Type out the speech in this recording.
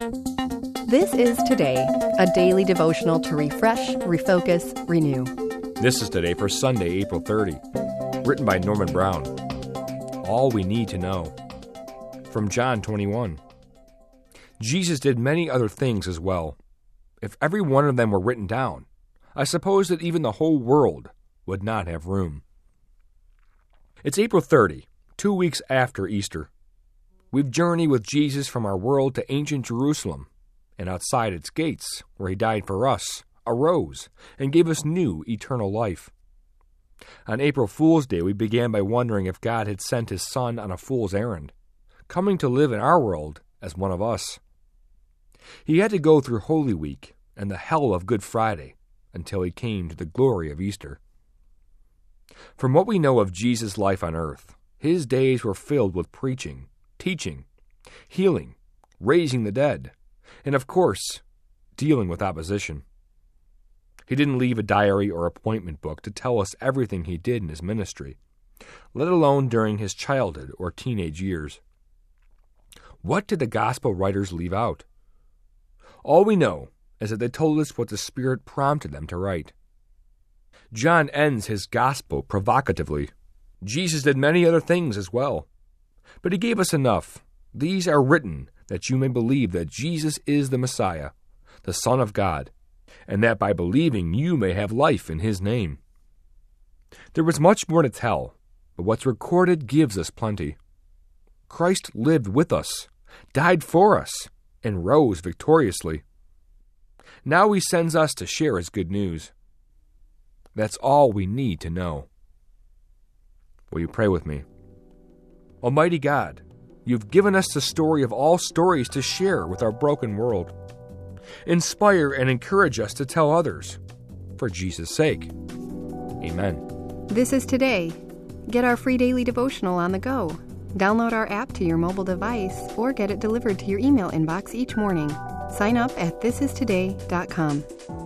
This is Today, a daily devotional to refresh, refocus, renew. This is Today for Sunday, April 30. Written by Norman Brown. All we need to know. From John 21. Jesus did many other things as well. If every one of them were written down, I suppose that even the whole world would not have room. It's April 30, 2 weeks after Easter. We've journeyed with Jesus from our world to ancient Jerusalem, and outside its gates, where he died for us, arose, and gave us new eternal life. On April Fool's Day, we began by wondering if God had sent his Son on a fool's errand, coming to live in our world as one of us. He had to go through Holy Week and the hell of Good Friday until he came to the glory of Easter. From what we know of Jesus' life on earth, his days were filled with preaching, teaching, healing, raising the dead, and of course, dealing with opposition. He didn't leave a diary or appointment book to tell us everything he did in his ministry, let alone during his childhood or teenage years. What did the gospel writers leave out? All we know is that they told us what the Spirit prompted them to write. John ends his gospel provocatively. Jesus did many other things as well. But he gave us enough. These are written that you may believe that Jesus is the Messiah, the Son of God, and that by believing you may have life in his name. There was much more to tell, but what's recorded gives us plenty. Christ lived with us, died for us, and rose victoriously. Now he sends us to share his good news. That's all we need to know. Will you pray with me? Almighty God, you've given us the story of all stories to share with our broken world. Inspire and encourage us to tell others, for Jesus' sake. Amen. This is Today. Get our free daily devotional on the go. Download our app to your mobile device or get it delivered to your email inbox each morning. Sign up at thisistoday.com.